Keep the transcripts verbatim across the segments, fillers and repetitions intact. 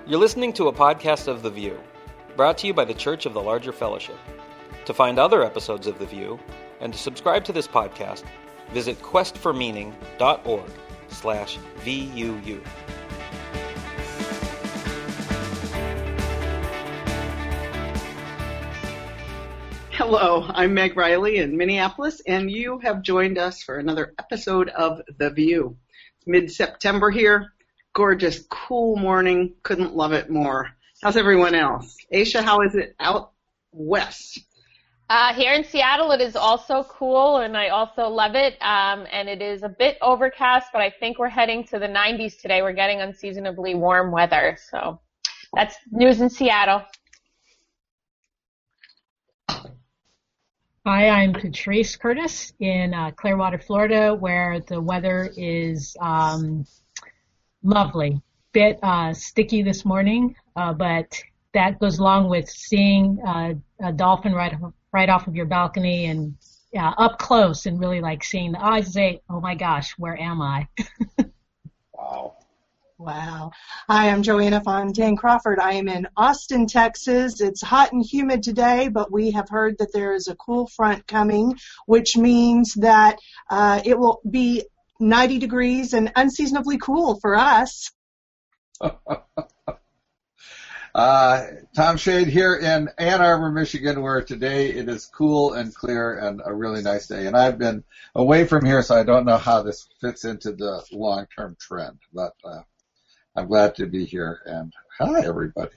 You're listening to a podcast of The View, brought to you by the Church of the Larger Fellowship. To find other episodes of The View, and to subscribe to this podcast, visit questformeaning.org slash VUU. Hello, I'm Meg Riley in Minneapolis, and you have joined us for another episode of The View. It's mid-September here. Gorgeous, cool morning. Couldn't love it more. How's everyone else? Aisha, how is it out west? Uh, here in Seattle, it is also cool, and I also love it. Um, and it is a bit overcast, but I think we're heading to the nineties today. We're getting unseasonably warm weather. So that's news in Seattle. Hi, I'm Patrice Curtis in uh, Clearwater, Florida, where the weather is um, lovely. Bit uh, sticky this morning, uh, but that goes along with seeing uh, a dolphin right right off of your balcony and uh, up close, and really like seeing the eyes say, "Oh my gosh, where am I?" Wow. Wow. Hi, I'm Joanna Fontaine Crawford. I am in Austin, Texas. It's hot and humid today, but we have heard that there is a cool front coming, which means that uh, it will be ninety degrees and unseasonably cool for us. uh, Tom Shade here in Ann Arbor, Michigan, where today it is cool and clear and a really nice day. And I've been away from here, so I don't know how this fits into the long-term trend, but uh, I'm glad to be here, and hi, everybody.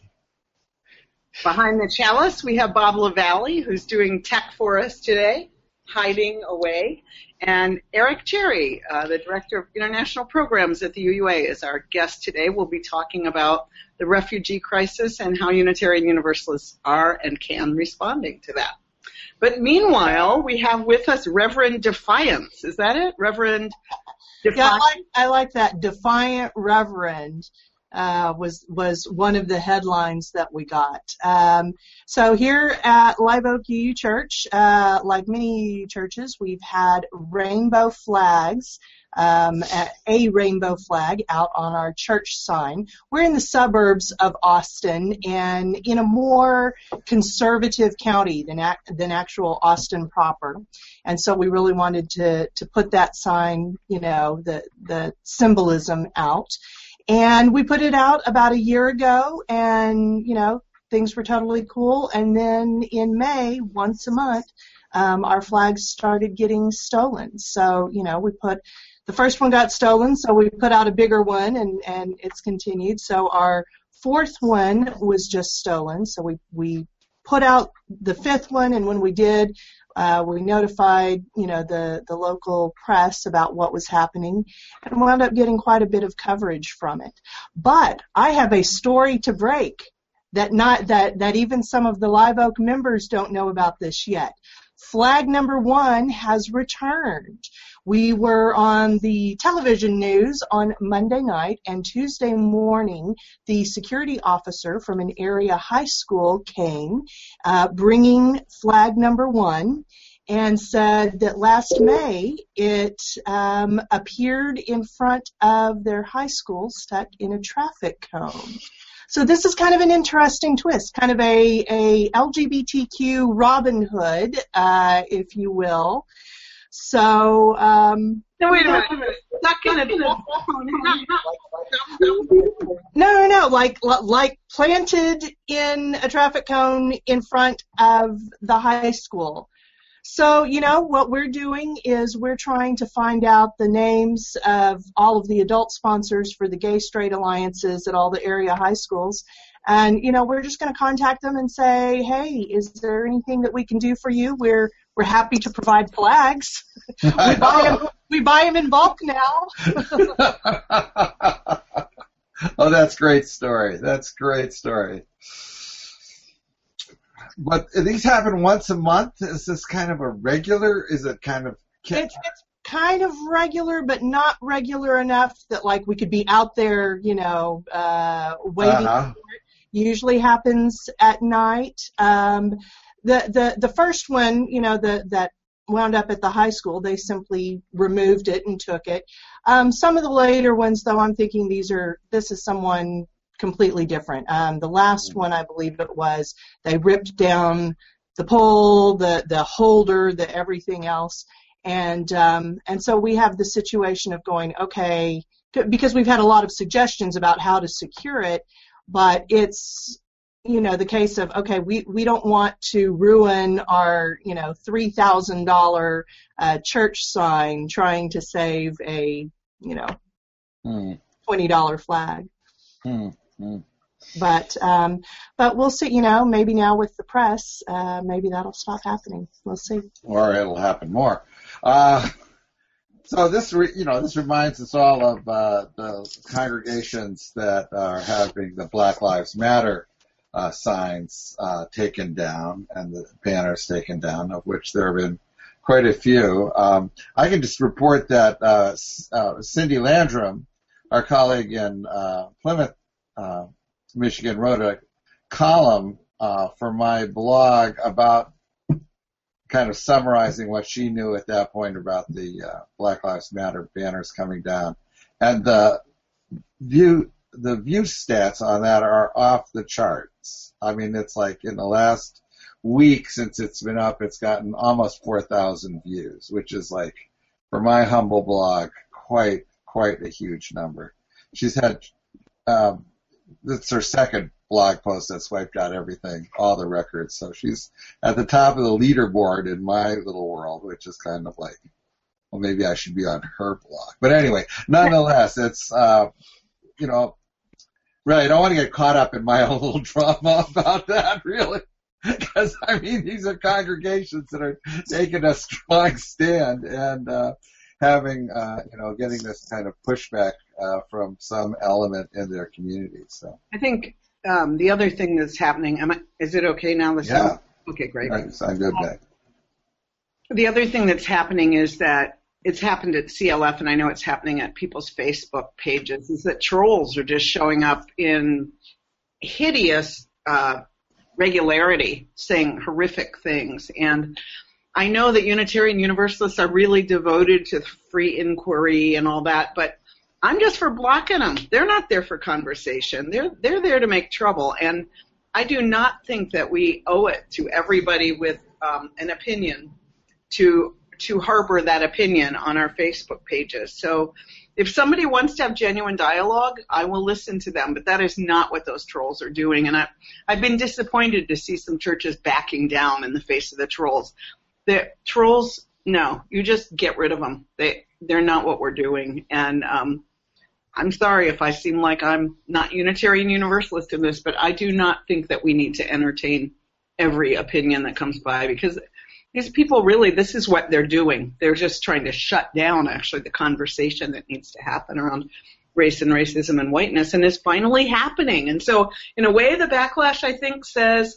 Behind the chalice, we have Bob LaValle, who's doing tech for us today, hiding away. And Eric Cherry, uh, the Director of International Programs at the U U A, is our guest today. We'll be talking about the refugee crisis and how Unitarian Universalists are and can responding to that. But meanwhile, we have with us Reverend Defiance. Is that it? Reverend Defiant. Yeah, I like, I like that. Defiant Reverend uh, was was one of the headlines that we got. Um, so here at Live Oak U U Church, uh, like many churches, we've had rainbow flags, um, a rainbow flag out on our church sign. We're in the suburbs of Austin and in a more conservative county than than actual Austin proper. And so we really wanted to, to put that sign, you know, the, the symbolism out. And we put it out about a year ago, and, you know, things were totally cool. And then in May, once a month, um, our flags started getting stolen. So, you know, we put, the first one got stolen, so we put out a bigger one, and, and it's continued. So our fourth one was just stolen. So we, we put out the fifth one, and when we did, Uh, we notified, you know, the, the local press about what was happening, and wound up getting quite a bit of coverage from it. But I have a story to break that not that, that even some of the Live Oak members don't know about this yet. Flag number one has returned. We were on the television news on Monday night, and Tuesday morning, the security officer from an area high school came, uh, bringing flag number one, and said that last May it um, appeared in front of their high school stuck in a traffic cone. So this is kind of an interesting twist, kind of a, a L G B T Q Robin Hood, uh, if you will. So, um... No, wait a minute. Not gonna be... No, no, no, like, like planted in a traffic cone in front of the high school. So, you know, what we're doing is we're trying to find out the names of all of the adult sponsors for the gay straight alliances at all the area high schools. And, you know, we're just going to contact them and say, hey, is there anything that we can do for you? We're we're happy to provide flags. we, buy them, we buy them in bulk now. Oh, that's a great story. That's a great story. But these happen once a month? Is this kind of a regular? Is it kind of... It's, it's kind of regular, but not regular enough that, like, we could be out there, you know, uh, waiting uh-huh. for it. Usually happens at night. Um, the, the, the first one, you know, the, that wound up at the high school, they simply removed it and took it. Um, some of the later ones, though, I'm thinking these are, this is someone completely different. Um, the last one, I believe it was, they ripped down the pole, the the holder, the everything else, and um, and so we have the situation of going, okay, because we've had a lot of suggestions about how to secure it, but it's, you know, the case of, okay, we, we don't want to ruin our, you know, three thousand dollars uh, church sign trying to save a, you know, mm. twenty dollars flag. Mm. Mm. But um, but we'll see, you know, maybe now with the press, uh, maybe that'll stop happening. We'll see. Or it'll happen more. Uh, so this, re, you know, this reminds us all of uh, the congregations that are having the Black Lives Matter uh, signs uh, taken down and the banners taken down, of which there have been quite a few. Um, I can just report that uh, uh, Cindy Landrum, our colleague in uh, Plymouth, uh, Michigan, wrote a column uh, for my blog about kind of summarizing what she knew at that point about the uh, Black Lives Matter banners coming down, and the view the view stats on that are off the charts. I mean, it's like in the last week since it's been up, it's gotten almost four thousand views, which is like, for my humble blog, quite quite a huge number. She's had um, It's her second blog post that's wiped out everything, all the records. So she's at the top of the leaderboard in my little world, which is kind of like, well, maybe I should be on her blog. But anyway, nonetheless, it's, uh, you know, really, I don't want to get caught up in my own little drama about that, really. Because, I mean, these are congregations that are taking a strong stand and uh, having, uh, you know, getting this kind of pushback uh, from some element in their community. So I think um, the other thing that's happening, am I, is it okay now? The yeah. sound? Okay, great. Right, sound good, Meg. The other thing that's happening is that it's happened at C L F, and I know it's happening at people's Facebook pages, is that trolls are just showing up in hideous uh, regularity, saying horrific things. And I know that Unitarian Universalists are really devoted to free inquiry and all that, but I'm just for blocking them. They're not there for conversation. They're they're there to make trouble. And I do not think that we owe it to everybody with um, an opinion to to harbor that opinion on our Facebook pages. So if somebody wants to have genuine dialogue, I will listen to them, but that is not what those trolls are doing. And I, I've been disappointed to see some churches backing down in the face of the trolls. The trolls, no, you just get rid of them. They, they're not what we're doing. And um, I'm sorry if I seem like I'm not Unitarian Universalist in this, but I do not think that we need to entertain every opinion that comes by, because these people really, this is what they're doing. They're just trying to shut down, actually, the conversation that needs to happen around race and racism and whiteness, and is finally happening. And so, in a way, the backlash, I think, says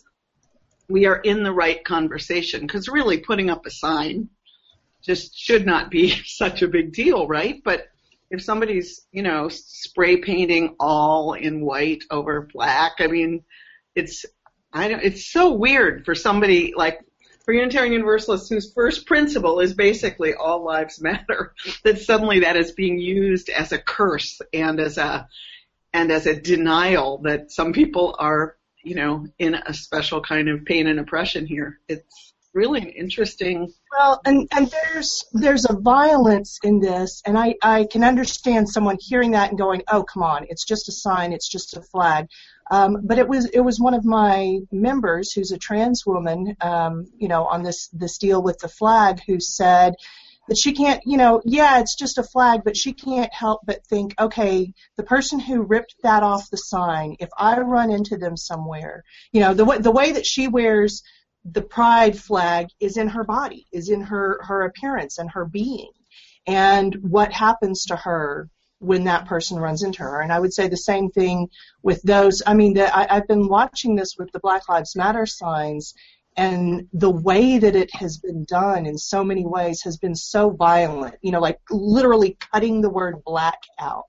we are in the right conversation, because really putting up a sign just should not be such a big deal, right? But if somebody's, you know, spray painting all in white over black, I mean, it's I don't, it's so weird for somebody like, for Unitarian Universalists whose first principle is basically all lives matter, that suddenly that is being used as a curse and as a and as a denial that some people are, you know, in a special kind of pain and oppression here. It's really an interesting. Well, and, and there's there's a violence in this, and I, I can understand someone hearing that and going, oh, come on, it's just a sign, it's just a flag. Um, but it was it was one of my members who's a trans woman, um, you know, on this, this deal with the flag, who said that she can't, you know, yeah, it's just a flag, but she can't help but think, okay, the person who ripped that off the sign, if I run into them somewhere, you know, the way, the way that she wears the pride flag is in her body, is in her, her appearance and her being, and what happens to her when that person runs into her. And I would say the same thing with those. I mean, the, I, I've been watching this with the Black Lives Matter signs, and the way that it has been done in so many ways has been so violent, you know, like literally cutting the word black out.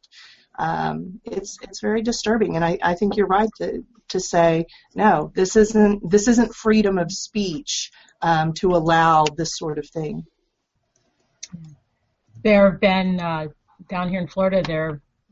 Um, it's it's very disturbing, and I, I think you're right to to say, no, this isn't this isn't freedom of speech um, to allow this sort of thing. There have been uh, down here in Florida, there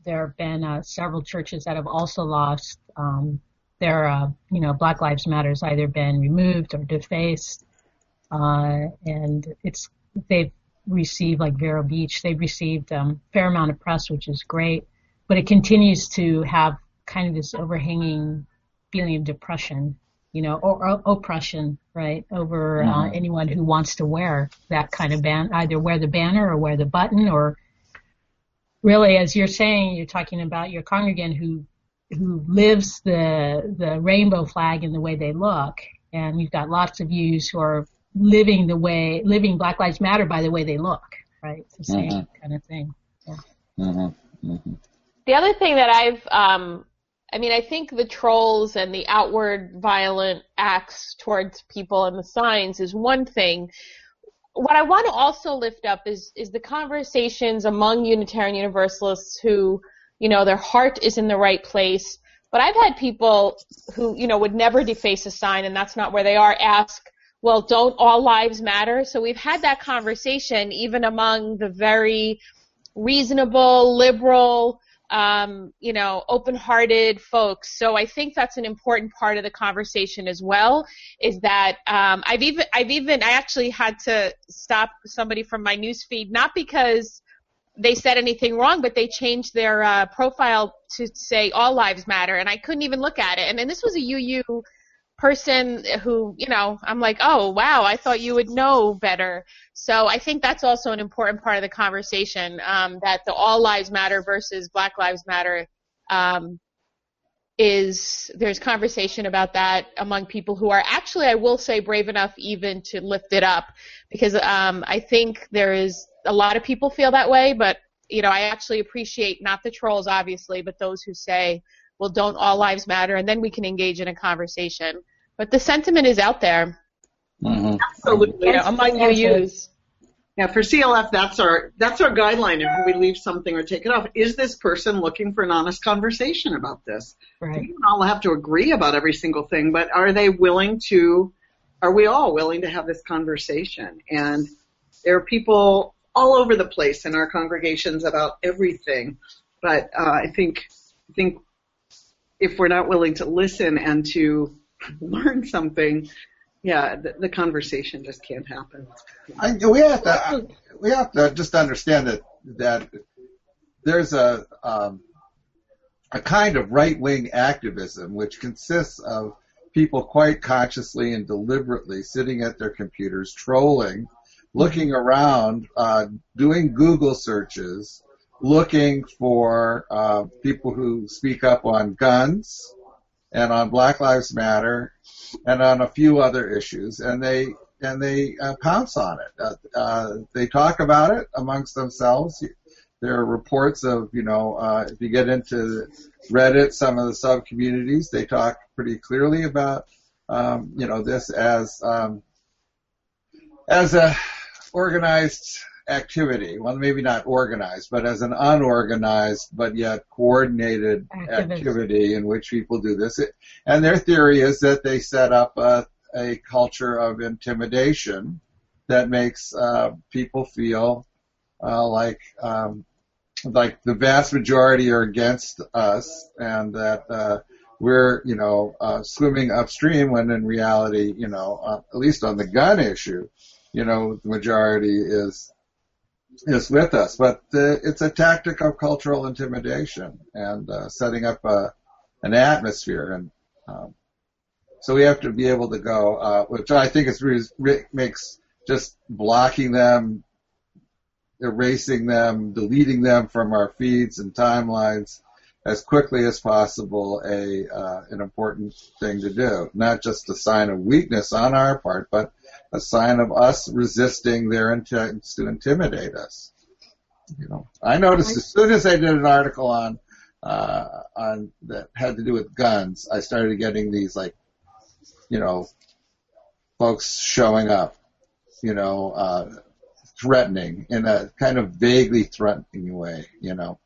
there have been uh, several churches that have also lost um, their, uh, you know, Black Lives Matter's either been removed or defaced, uh, and it's they've received, like Vero Beach, they've received um, a fair amount of press, which is great, but it continues to have kind of this overhanging feeling of depression, you know, or, or oppression, right, over uh, mm-hmm. anyone who wants to wear that kind of ban, either wear the banner or wear the button, or really, as you're saying, you're talking about your congregant who who lives the the rainbow flag in the way they look, and you've got lots of yous who are living the way, living Black Lives Matter by the way they look, right? It's the same mm-hmm. kind of thing. Yeah. Mm-hmm. Mm-hmm. The other thing that I've, um, I mean, I think the trolls and the outward violent acts towards people and the signs is one thing. What I want to also lift up is is the conversations among Unitarian Universalists who, you know, their heart is in the right place. But I've had people who, you know, would never deface a sign, and that's not where they are, ask, well, don't all lives matter? So we've had that conversation even among the very reasonable, liberal, um, you know, open-hearted folks. So I think that's an important part of the conversation as well, is that um, I've even, I've even, I actually had to stop somebody from my newsfeed, not because they said anything wrong, but they changed their uh, profile to say all lives matter, and I couldn't even look at it. And then this was a U U person who, you know, I'm like, oh, wow, I thought you would know better. So I think that's also an important part of the conversation, um, that the all lives matter versus Black Lives Matter um, is, there's conversation about that among people who are actually, I will say, brave enough even to lift it up, because um, I think there is a lot of people feel that way, but, you know, I actually appreciate not the trolls, obviously, but those who say, well, don't all lives matter, and then we can engage in a conversation. But the sentiment is out there. Mm-hmm. Absolutely. You know, among U Us. Yeah, for C L F, that's our that's our guideline. If we leave something or take it off, is this person looking for an honest conversation about this? Right. We don't all have to agree about every single thing, but are they willing to? Are we all willing to have this conversation? And there are people all over the place in our congregations about everything, but uh, I think I think. if we're not willing to listen and to learn something, yeah, the, the conversation just can't happen. I, we have to we have to just understand that that there's a um, a kind of right wing activism which consists of people quite consciously and deliberately sitting at their computers, trolling, looking around, uh, doing Google searches, looking for uh, people who speak up on guns and on Black Lives Matter and on a few other issues, and they and they uh, pounce on it. Uh, uh, they talk about it amongst themselves. There are reports of, you know, uh, if you get into Reddit, some of the sub-communities, they talk pretty clearly about, um, you know, this as um, as a organized activity. Well, maybe not organized, but as an unorganized but yet coordinated Activist. activity in which people do this. And their theory is that they set up a, a culture of intimidation that makes uh, people feel uh, like um, like the vast majority are against us, and that uh, we're, you know, uh, swimming upstream, when in reality, you know, uh, at least on the gun issue, you know, the majority is is with us. But uh, it's a tactic of cultural intimidation and uh, setting up a, an atmosphere. And um, so we have to be able to go, uh, which I think is re- makes just blocking them, erasing them, deleting them from our feeds and timelines as quickly as possible a uh, an important thing to do. Not just a sign of weakness on our part, but a sign of us resisting their intents to intimidate us. You know, I noticed as soon as I did an article on uh, on that had to do with guns, I started getting these, like, you know, folks showing up, you know, uh, threatening in a kind of vaguely threatening way, you know.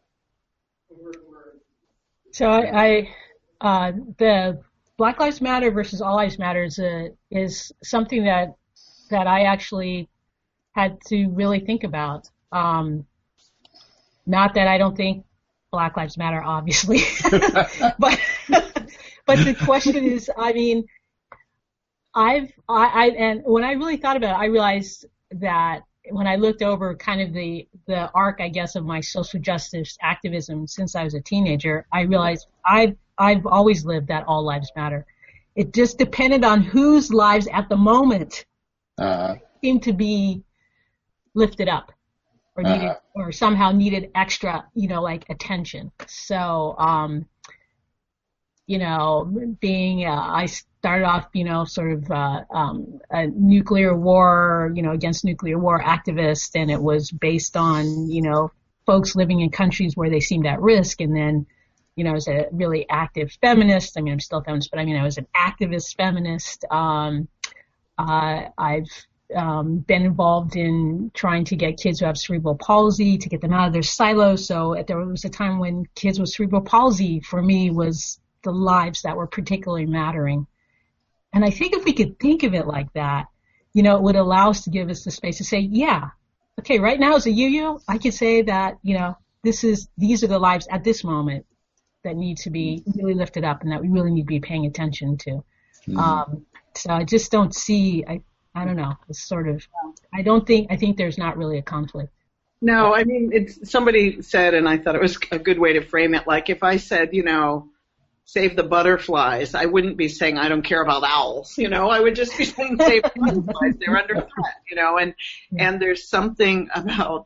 So I, I uh, the Black Lives Matter versus All Lives Matter is, a, is something that that I actually had to really think about. Um, not that I don't think Black Lives Matter, obviously. but but the question is, I mean, I've I, I and when I really thought about it, I realized that when I looked over kind of the the arc, I guess, of my social justice activism since I was a teenager, I realized I've I've always lived that all lives matter. It just depended on whose lives at the moment uh-huh. seemed to be lifted up or needed uh-huh. or somehow needed extra, you know, like attention. So, um, you know, being uh, I started off, you know, sort of uh, um, a nuclear war, you know, against nuclear war activist, and it was based on, you know, folks living in countries where they seemed at risk, and then, you know, as a really active feminist, I mean, I'm still a feminist, but I mean, I was an activist feminist. Um, uh, I've um, been involved in trying to get kids who have cerebral palsy to get them out of their silos. So at, there was a time when kids with cerebral palsy, for me, was the lives that were particularly mattering. And I think if we could think of it like that, you know, it would allow us to give us the space to say, yeah, okay, right now as a U U, I could say that, you know, this is these are the lives at this moment that need to be really lifted up and that we really need to be paying attention to. Mm-hmm. Um, so I just don't see, I, I don't know, it's sort of, I don't think, I think there's not really a conflict. No, I mean, it's somebody said, and I thought it was a good way to frame it, like if I said, you know, save the butterflies, I wouldn't be saying I don't care about owls, you know, I would just be saying save the butterflies, they're under threat, you know, and, and there's something about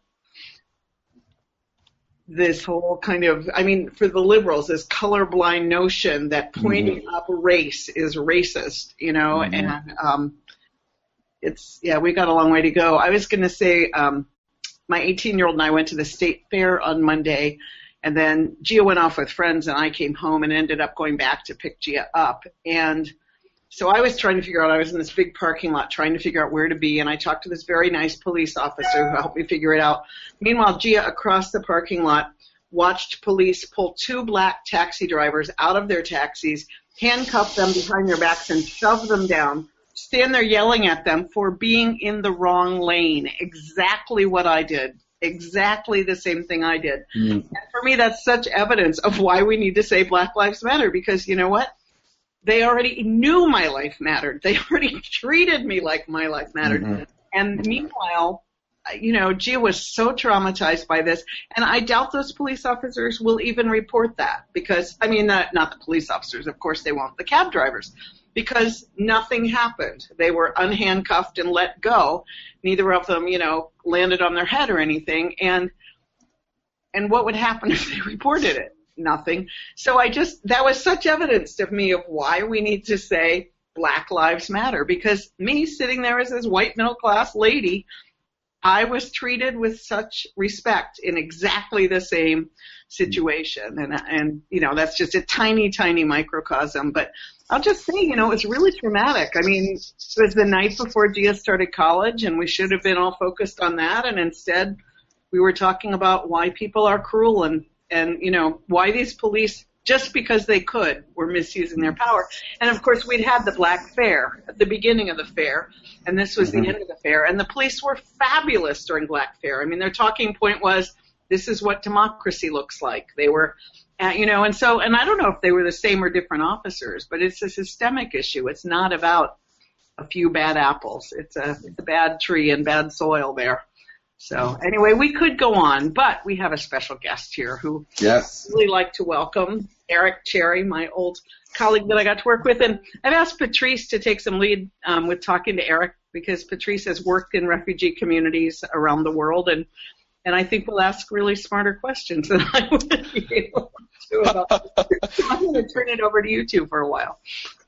this whole kind of, I mean, for the liberals, this colorblind notion that pointing mm-hmm. up race is racist, you know, mm-hmm. and um, it's, yeah, we got a long way to go. I was going to say um, my eighteen-year-old and I went to the state fair on Monday, and then Gia went off with friends, and I came home and ended up going back to pick Gia up. And so I was trying to figure out, I was in this big parking lot trying to figure out where to be, and I talked to this very nice police officer who helped me figure it out. Meanwhile, Gia, across the parking lot, watched police pull two black taxi drivers out of their taxis, handcuff them behind their backs, and shove them down, stand there yelling at them for being in the wrong lane. Exactly what I did. Exactly the same thing I did. Mm. And for me, that's such evidence of why we need to say Black Lives Matter, because you know what? They already knew my life mattered. They already treated me like my life mattered. Mm-hmm. And meanwhile, you know, Gia was so traumatized by this, and I doubt those police officers will even report that because, I mean, not, not the police officers, of course they won't, the cab drivers, because nothing happened. They were unhandcuffed and let go. Neither of them, you know, landed on their head or anything. And and what would happen if they reported it? Nothing. So I just, that was such evidence to me of why we need to say Black Lives Matter, because me sitting there as this white middle class lady, I was treated with such respect in exactly the same situation. And, and you know, that's just a tiny, tiny microcosm. But I'll just say, you know, it was really traumatic. I mean, it was the night before Gia started college, and we should have been all focused on that. And instead, we were talking about why people are cruel and And, you know, why these police, just because they could, were misusing their power. And, of course, we'd had the Black Fair at the beginning of the fair, and this was mm-hmm. the end of the fair. And the police were fabulous during Black Fair. I mean, their talking point was, this is what democracy looks like. They were, uh, you know, and so, and I don't know if they were the same or different officers, but it's a systemic issue. It's not about a few bad apples. It's a, it's a bad tree and bad soil there. So anyway, we could go on, but we have a special guest here who yes. I'd really like to welcome, Eric Cherry, my old colleague that I got to work with. And I've asked Patrice to take some lead um, with talking to Eric, because Patrice has worked in refugee communities around the world, and, and I think we'll ask really smarter questions than I would be able to about this. So I'm going to turn it over to you two for a while.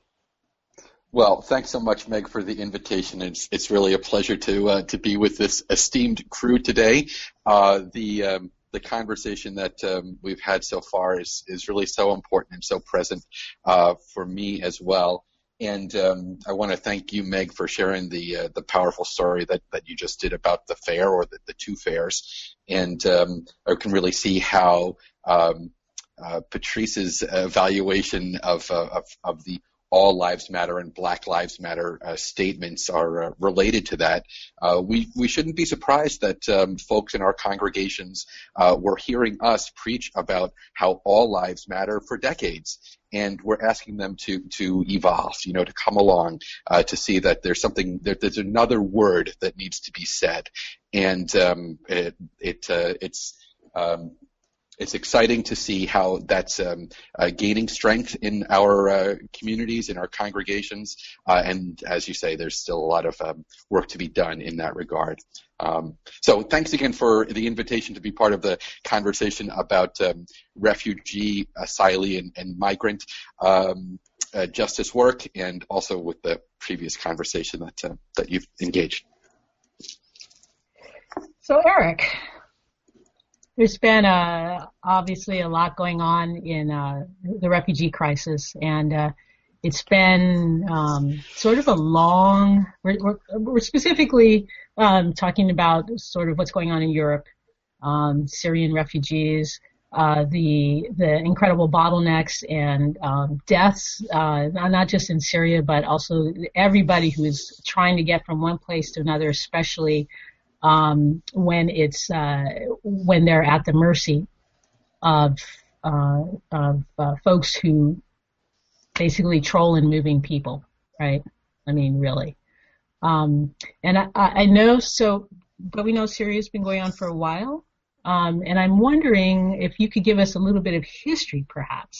Well, thanks so much, Meg, for the invitation. It's it's really a pleasure to uh, to be with this esteemed crew today. Uh, the um, the conversation that um, we've had so far is is really so important and so present uh, for me as well. And um, I want to thank you, Meg, for sharing the uh, the powerful story that, that you just did about the fair, or the, the two fairs. And um, I can really see how um, uh, Patrice's evaluation of, uh, of of the All Lives Matter and Black Lives Matter uh, statements are uh, related to that, uh, we, we shouldn't be surprised that um, folks in our congregations uh, were hearing us preach about how all lives matter for decades. And we're asking them to, to evolve, you know, to come along, uh, to see that there's something, that there's another word that needs to be said. And um, it, it uh, it's um, It's exciting to see how that's um, uh, gaining strength in our uh, communities, in our congregations, uh, and as you say, there's still a lot of um, work to be done in that regard. Um, so thanks again for the invitation to be part of the conversation about um, refugee, asylee, and, and migrant um, uh, justice work, and also with the previous conversation that uh, that you've engaged. So Eric, there's been uh, obviously a lot going on in uh, the refugee crisis, and uh, it's been um, sort of a long, we're, we're, we're specifically um, talking about sort of what's going on in Europe, um, Syrian refugees, uh, the the incredible bottlenecks and um, deaths, uh, not just in Syria, but also everybody who is trying to get from one place to another, especially Um, when it's uh, when they're at the mercy of uh, of uh, folks who basically troll and moving people, right? I mean, really. Um, and I, I know so, but we know Syria's been going on for a while, um, and I'm wondering if you could give us a little bit of history, perhaps,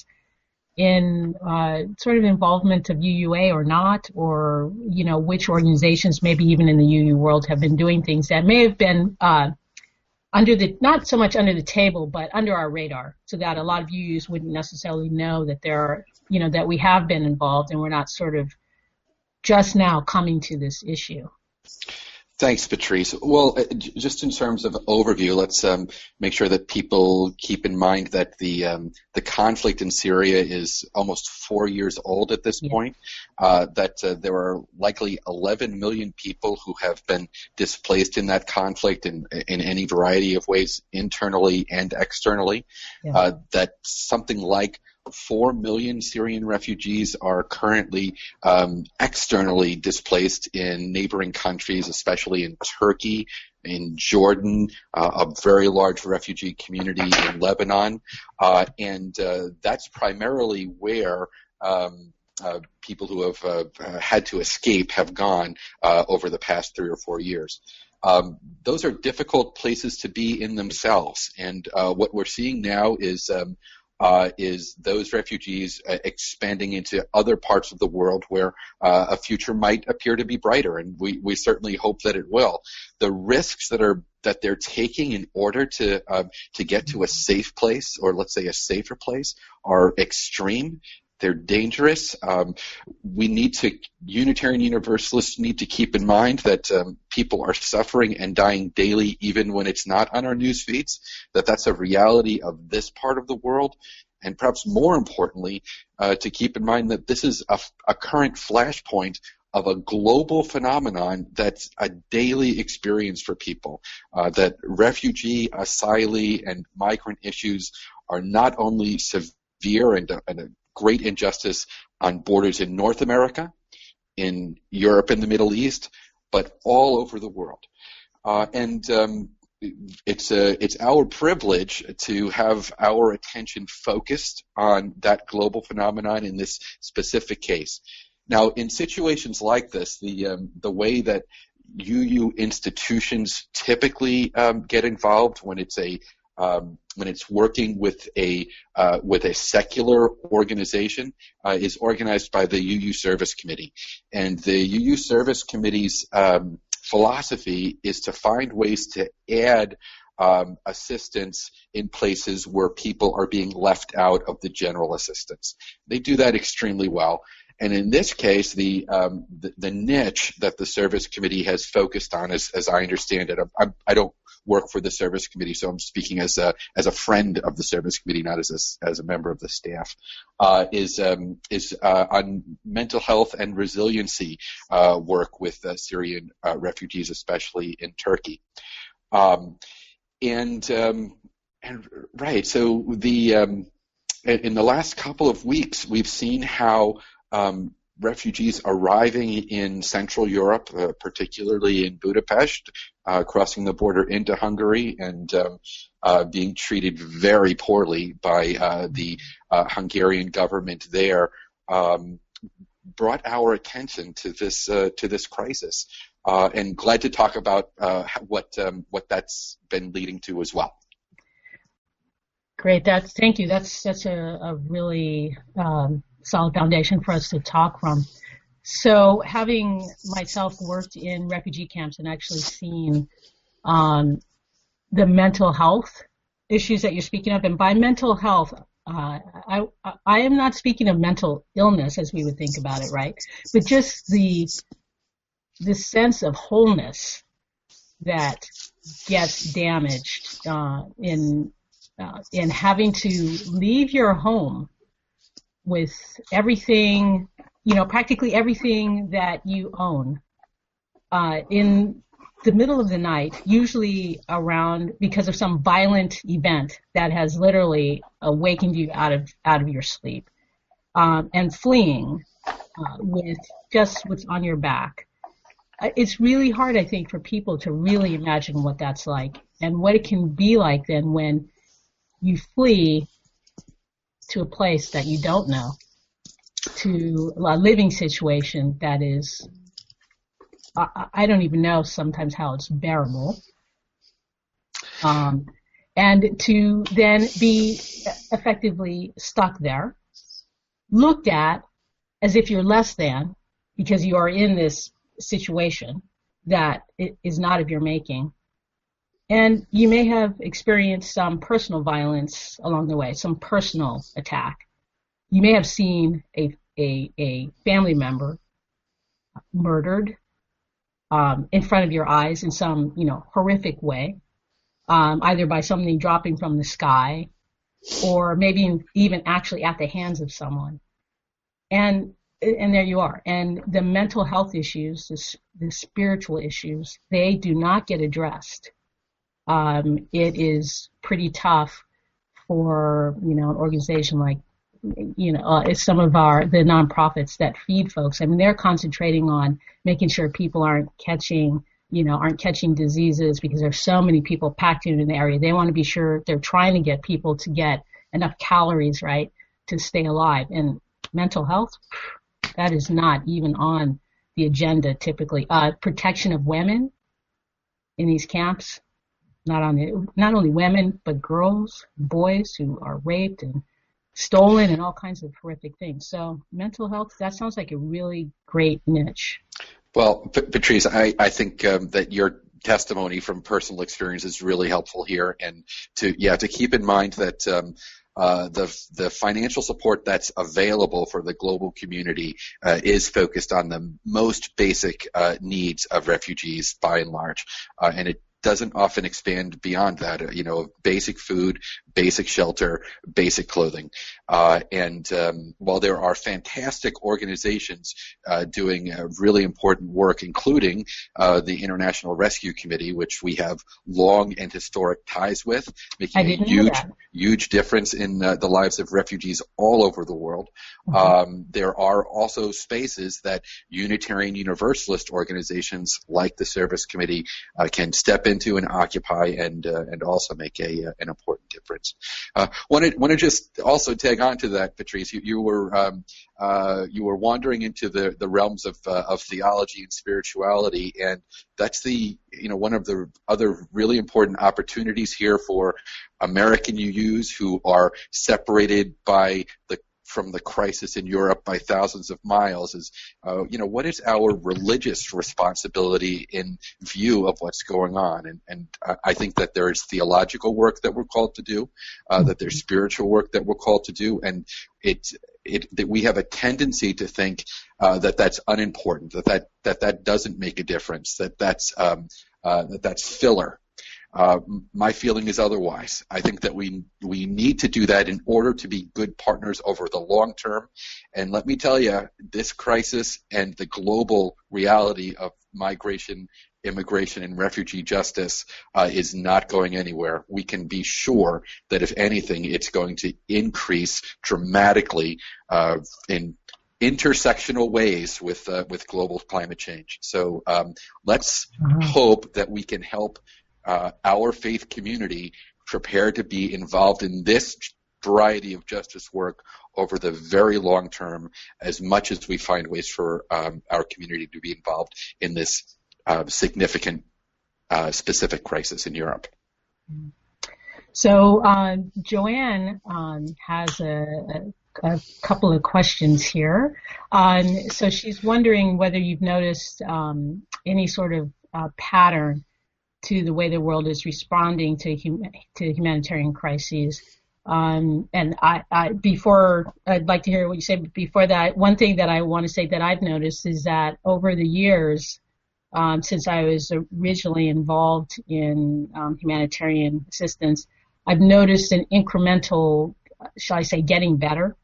in uh, sort of involvement of U U A or not, or, you know, which organizations, maybe even in the U U world, have been doing things that may have been uh, under the, not so much under the table, but under our radar, so that a lot of U Us wouldn't necessarily know that there are, you know, that we have been involved and we're not sort of just now coming to this issue. Thanks, Patrice. Well, just in terms of overview, let's um, make sure that people keep in mind that the um, the conflict in Syria is almost four years old at this yeah. point, uh, that uh, there are likely eleven million people who have been displaced in that conflict in, in any variety of ways, internally and externally, yeah. uh, that something like Four million Syrian refugees are currently um, externally displaced in neighboring countries, especially in Turkey, in Jordan, uh, a very large refugee community in Lebanon, uh, and uh, that's primarily where um, uh, people who have uh, had to escape have gone uh, over the past three or four years. Um, those are difficult places to be in themselves, and uh, what we're seeing now is um, Uh, is those refugees uh, expanding into other parts of the world where uh, a future might appear to be brighter, and we, we certainly hope that it will. The risks that are that they're taking in order to uh, to get to a safe place, or let's say a safer place, are extreme. They're dangerous. Um, we need to, Unitarian Universalists need to keep in mind that um, people are suffering and dying daily, even when it's not on our news feeds, that that's a reality of this part of the world. And perhaps more importantly, uh, to keep in mind that this is a, a current flashpoint of a global phenomenon that's a daily experience for people, uh, that refugee, asylee, and migrant issues are not only severe and, and a great injustice on borders in North America, in Europe and the Middle East, but all over the world. Uh, and um, it's a, it's our privilege to have our attention focused on that global phenomenon in this specific case. Now, in situations like this, the um, the way that U U institutions typically um, get involved when it's a Um, when it's working with a uh, with a secular organization, uh, is organized by the U U Service Committee, and the U U Service Committee's um, philosophy is to find ways to add um, assistance in places where people are being left out of the general assistance. They do that extremely well. And in this case, the, um, the the niche that the Service Committee has focused on, as, as I understand it, I, I don't work for the Service Committee, so I'm speaking as a as a friend of the Service Committee, not as a, as a member of the staff, uh, is um, is uh, on mental health and resiliency uh, work with uh, Syrian uh, refugees, especially in Turkey. Um, and um, and right, so the um, in the last couple of weeks, we've seen how Um, refugees arriving in Central Europe, uh, particularly in Budapest, uh, crossing the border into Hungary and um, uh, being treated very poorly by uh, the uh, Hungarian government there, um, brought our attention to this uh, to this crisis. Uh, and glad to talk about uh, what um, what that's been leading to as well. Great, that's thank you. That's such a, a really um, solid foundation for us to talk from. So, having myself worked in refugee camps and actually seen um, the mental health issues that you're speaking of, and by mental health, uh, I I am not speaking of mental illness as we would think about it, right? But just the the sense of wholeness that gets damaged uh, in uh, in having to leave your home with everything, you know, practically everything that you own uh, in the middle of the night, usually around because of some violent event that has literally awakened you out of out of your sleep, um, and fleeing uh, with just what's on your back. It's really hard, I think, for people to really imagine what that's like and what it can be like then when you flee to a place that you don't know, to a living situation that is, I, I don't even know sometimes how it's bearable, um, and to then be effectively stuck there, looked at as if you're less than because you are in this situation that is not of your making. And you may have experienced some personal violence along the way, some personal attack. You may have seen a a, a family member murdered um, in front of your eyes in some, you know, horrific way, um, either by something dropping from the sky or maybe even actually at the hands of someone. And And there you are. And the mental health issues, the, the spiritual issues, they do not get addressed. Um, it is pretty tough for, you know, an organization like, you know, uh, it's some of our, the nonprofits that feed folks. I mean, they're concentrating on making sure people aren't catching, you know, aren't catching diseases because there's so many people packed in an area. They want to be sure they're trying to get people to get enough calories, right, to stay alive. And mental health, that is not even on the agenda typically. Uh, protection of women in these camps, not on the, not only women, but girls, boys who are raped and stolen and all kinds of horrific things. So mental health, that sounds like a really great niche. Well, P- Patrice, I, I think um, that your testimony from personal experience is really helpful here. And to, yeah, to keep in mind that um, Uh, the the financial support that's available for the global community uh, is focused on the most basic uh, needs of refugees by and large, uh, and it doesn't often expand beyond that. Uh, you know, basic food, basic shelter, basic clothing, uh, and um, while there are fantastic organizations uh, doing uh, really important work, including uh, the International Rescue Committee, which we have long and historic ties with, making a huge huge difference in uh, the lives of refugees all over the world. Mm-hmm. Um, there are also spaces that Unitarian Universalist organizations like the Service Committee uh, can step into and occupy and uh, and also make a uh, an important difference. Uh, want to want to just also tag on to that, Patrice. You, you were um, uh, you were wandering into the the realms of uh, of theology and spirituality, and that's the you know one of the other really important opportunities here for American U Us who are separated by the from the crisis in Europe by thousands of miles is, uh, you know, what is our religious responsibility in view of what's going on? And, and I think that there is theological work that we're called to do, uh, that there's spiritual work that we're called to do, and it, it that we have a tendency to think uh, that that's unimportant, that that that that doesn't make a difference, that that's um, uh, that that's filler. Uh, my feeling is otherwise. I think that we we need to do that in order to be good partners over the long term. And let me tell you, this crisis and the global reality of migration, immigration, and refugee justice uh, is not going anywhere. We can be sure that if anything, it's going to increase dramatically uh, in intersectional ways with uh, with global climate change. So um, let's Uh-huh. hope that we can help uh, our faith community prepare to be involved in this variety of justice work over the very long term, as much as we find ways for um, our community to be involved in this uh, significant uh, specific crisis in Europe. So um, Joanne um, has a, a, a couple of questions here. Um, so she's wondering whether you've noticed um, any sort of uh, pattern to the way the world is responding to hum- to humanitarian crises. Um, and I, I, before, I'd like to hear what you say, but before that, one thing that I want to say that I've noticed is that over the years, um, since I was originally involved in um, humanitarian assistance, I've noticed an incremental, shall I say, getting better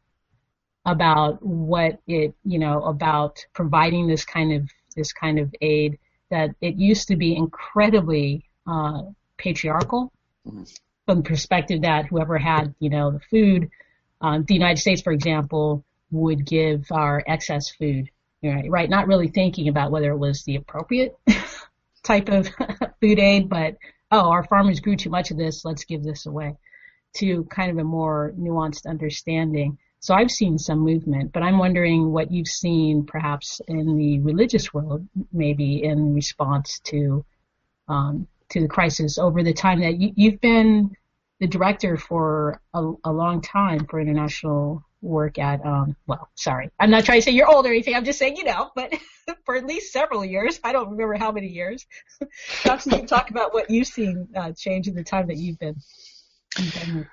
about what it, you know, about providing this kind of, this kind of aid, that it used to be incredibly uh, patriarchal. Mm-hmm. From the perspective that whoever had, you know, the food, um, the United States, for example, would give our excess food, right? Right? Not really thinking about whether it was the appropriate type of food aid, but, oh, our farmers grew too much of this, let's give this away, to kind of a more nuanced understanding. So I've seen some movement, but I'm wondering what you've seen perhaps in the religious world, maybe in response to um, to the crisis over the time that you, you've been the director for a, a long time for international work at, um, well, sorry, I'm not trying to say you're old or anything, I'm just saying, you know, but for at least several years, I don't remember how many years. Perhaps you can talk about what you've seen uh, change in the time that you've been. You've been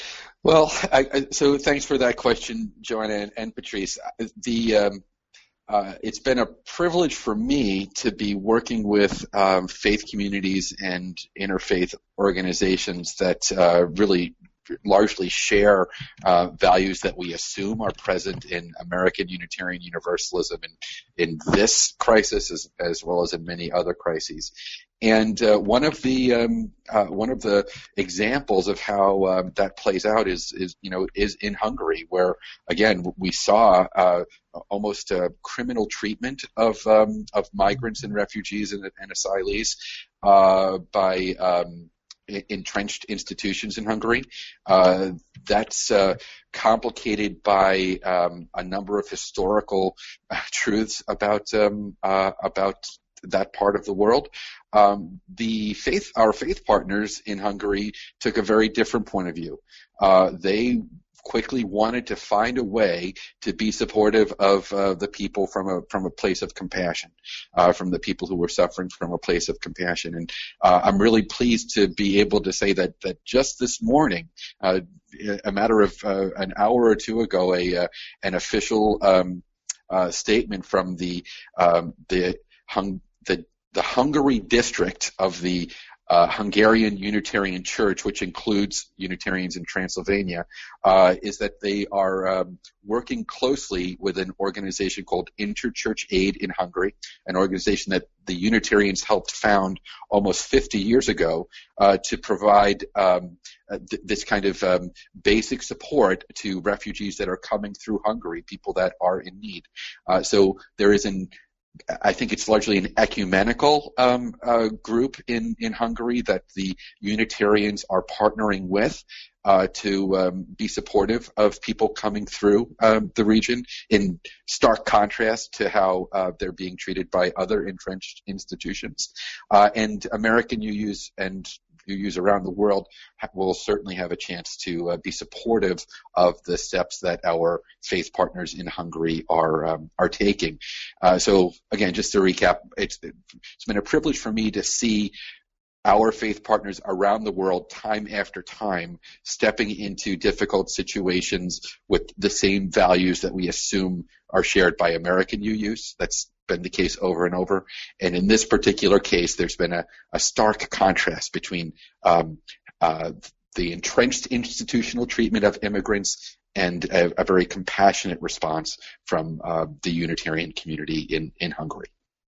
well, I, I, so thanks for that question, Joanna and, and Patrice. The um, Uh, it's been a privilege for me to be working with um, faith communities and interfaith organizations that uh, really largely share uh, values that we assume are present in American Unitarian Universalism in, in this crisis as, as well as in many other crises. And uh, one of the um, uh, one of the examples of how um, that plays out is is you know is in Hungary, where again we saw uh, almost a criminal treatment of um, of migrants and refugees and, and asylees uh, by um, entrenched institutions in Hungary. Uh, that's uh, complicated by um, a number of historical uh, truths about um, uh, about that part of the world. Um, the faith, our faith partners in Hungary took a very different point of view. Uh, they quickly wanted to find a way to be supportive of uh, the people from a from a place of compassion, uh, from the people who were suffering from a place of compassion. And uh, I'm really pleased to be able to say that that just this morning, uh, a matter of uh, an hour or two ago, a uh, an official um, uh, statement from the um, the hung the the Hungary district of the uh, Hungarian Unitarian Church, which includes Unitarians in Transylvania, uh, is that they are um, working closely with an organization called Interchurch Aid in Hungary, an organization that the Unitarians helped found almost fifty years ago uh, to provide um, uh, th- this kind of um, basic support to refugees that are coming through Hungary, people that are in need. Uh, so there is an I think it's largely an ecumenical um, uh, group in, in Hungary that the Unitarians are partnering with uh, to um, be supportive of people coming through um, the region, in stark contrast to how uh, they're being treated by other entrenched institutions. Uh, and American U Us and U Us around the world will certainly have a chance to uh, be supportive of the steps that our faith partners in Hungary are um, are taking. Uh, so again, just to recap, it's, it's been a privilege for me to see our faith partners around the world time after time stepping into difficult situations with the same values that we assume are shared by American U Us. That's been the case over and over. And in this particular case, there's been a, a stark contrast between um, uh, the entrenched institutional treatment of immigrants and a, a very compassionate response from uh, the Unitarian community in, in Hungary.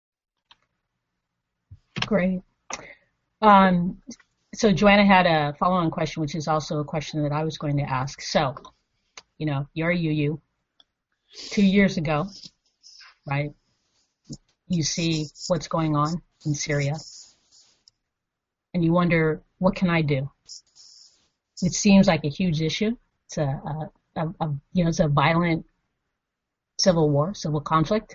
Great. Um, so Joanna had a follow-on question, which is also a question that I was going to ask. So, you know, you're a U U. two years ago, right, you see what's going on in Syria, and you wonder, what can I do? It seems like a huge issue. It's a, a, a, a you know, it's a violent civil war, civil conflict.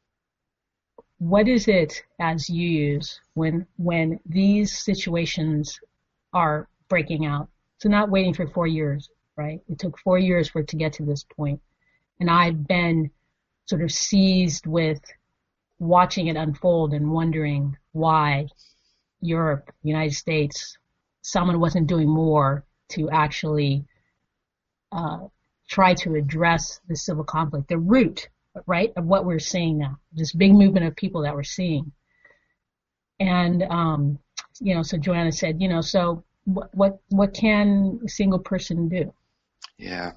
What is it as you use when when these situations are breaking out? So not waiting for four years, right? It took four years for it to get to this point. And I've been sort of seized with watching it unfold and wondering why Europe, United States, someone wasn't doing more to actually uh, try to address the civil conflict, the root, right, of what we're seeing now, this big movement of people that we're seeing. And, um, you know, so Joanna said, you know, so what what, what can a single person do? Yeah.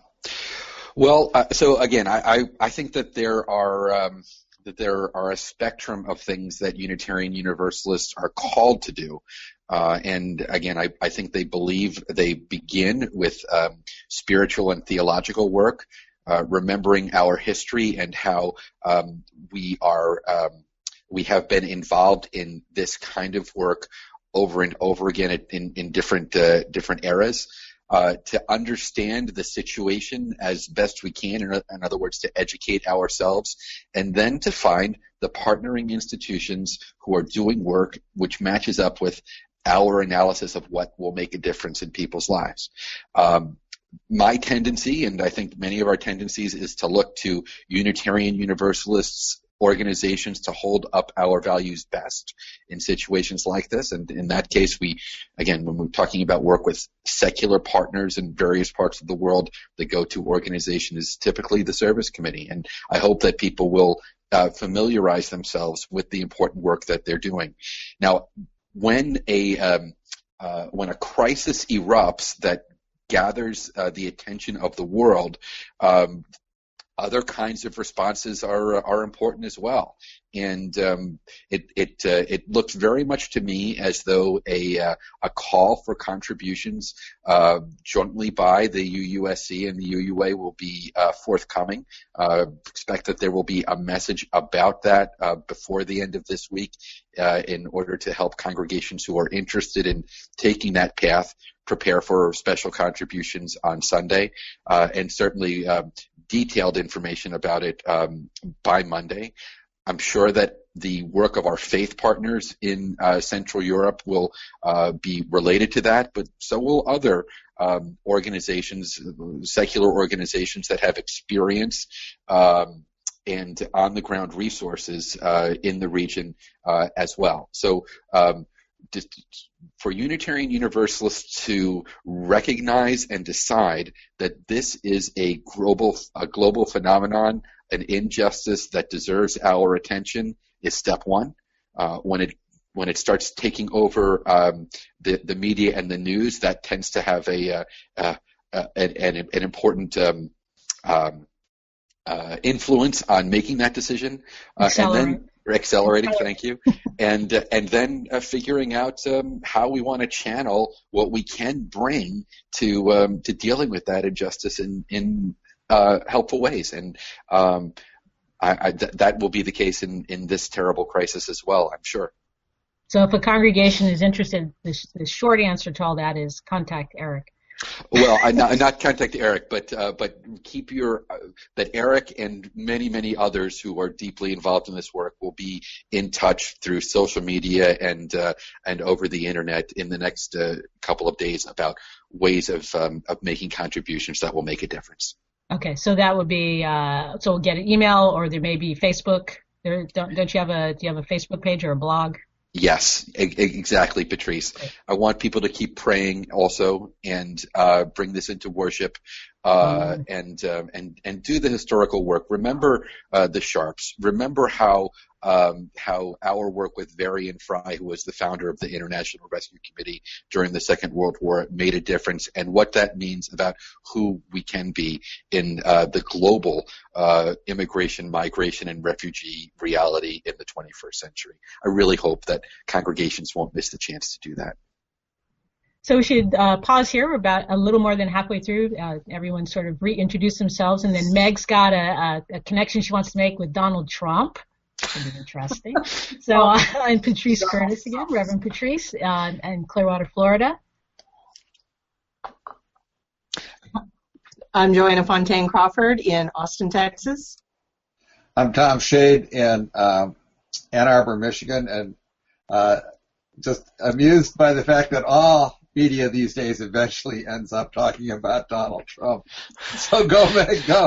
Well, uh, so again, I, I, I think that there are um, that there are a spectrum of things that Unitarian Universalists are called to do. Uh, and again, I, I think they believe they begin with um, spiritual and theological work, uh, remembering our history and how um, we are um, we have been involved in this kind of work over and over again in, in different uh, different eras. Uh, to understand the situation as best we can, in, in other words, to educate ourselves, and then to find the partnering institutions who are doing work which matches up with our analysis of what will make a difference in people's lives. Um, my tendency, and I think many of our tendencies, is to look to Unitarian Universalists organizations to hold up our values best in situations like this. And in that case, we, again, when we're talking about work with secular partners in various parts of the world, the go-to organization is typically the Service Committee. And I hope that people will uh, familiarize themselves with the important work that they're doing. Now, when a um, uh, when a crisis erupts that gathers uh, the attention of the world, um, other kinds of responses are are important as well, and um, it it uh, it looks very much to me as though a uh, a call for contributions uh, jointly by the U U S C and the U U A will be uh, forthcoming. Uh, expect that there will be a message about that uh, before the end of this week, uh, in order to help congregations who are interested in taking that path prepare for special contributions on Sunday, uh, and certainly. Uh, detailed information about it um, by Monday. I'm sure that the work of our faith partners in uh, Central Europe will uh, be related to that, but so will other um, organizations, secular organizations that have experience um, and on-the-ground resources uh, in the region uh, as well. So um, for Unitarian Universalists to recognize and decide that this is a global a global phenomenon, an injustice that deserves our attention, is step one. Uh, when it when it starts taking over um, the the media and the news, that tends to have a uh, uh, uh, an, an, an important um, um, uh, influence on making that decision, uh, and then. Accelerating, thank you, and uh, and then uh, figuring out um, how we want to channel what we can bring to um, to dealing with that injustice in in uh, helpful ways, and um, I, I, th- that will be the case in, in this terrible crisis as well, I'm sure. So, if a congregation is interested, the, sh- the short answer to all that is contact Eric. Well, I not, not contact Eric, but uh, but keep your uh, that Eric and many many others who are deeply involved in this work will be in touch through social media and uh, and over the internet in the next uh, couple of days about ways of um, of making contributions that will make a difference. Okay, so that would be uh, so we'll get an email, or there may be Facebook. There, don't don't you have a do you have a Facebook page or a blog? Yes, e- exactly, Patrice. Okay. I want people to keep praying also and uh, bring this into worship uh, mm. and uh, and and do the historical work. Remember uh, the Sharps. Remember how um, how our work with Varian Fry, who was the founder of the International Rescue Committee during the Second World War, made a difference, and what that means about who we can be in uh, the global uh, immigration, migration, and refugee reality in the twenty-first century. I really hope that congregations won't miss the chance to do that. So we should uh, pause here. We're about a little more than halfway through. Uh, everyone sort of reintroduce themselves, and then Meg's got a, a, a connection she wants to make with Donald Trump. That'll be interesting. So uh, I'm Patrice Curtis again, Reverend Patrice, uh, in Clearwater, Florida. I'm Joanna Fontaine Crawford in Austin, Texas. I'm Tom Shade in um, Ann Arbor, Michigan, and uh, just amused by the fact that all media these days eventually ends up talking about Donald Trump. So go, Meg, go.